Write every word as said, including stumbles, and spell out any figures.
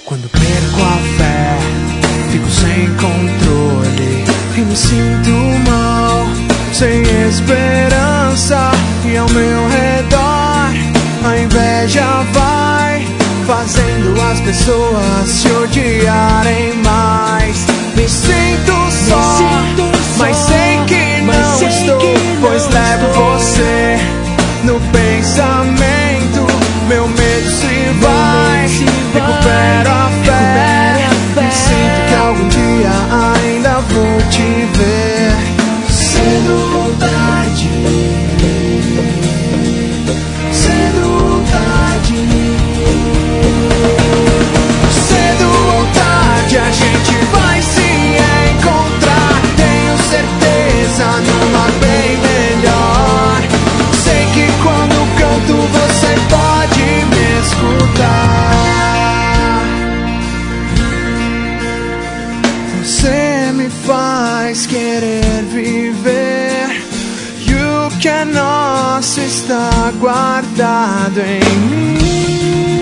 Quando perco a fé, fico sem controle e me sinto mal, sem esperança. E ao meu redor a inveja vai fazendo as pessoas se odiarem mais. Me sinto só, mas sei que não estou, pois levo você no pensamento. Meu medo se vai, recupero a fé, e sinto que algum dia ainda vou te ver. Cedo ou tarde, cedo ou tarde, cedo ou tarde a gente vai se encontrar. Tenho certeza, numa bem melhor. Sei que quando canto você pode me escutar. Você me faz querer viver, e o que é nosso está guardado em mim.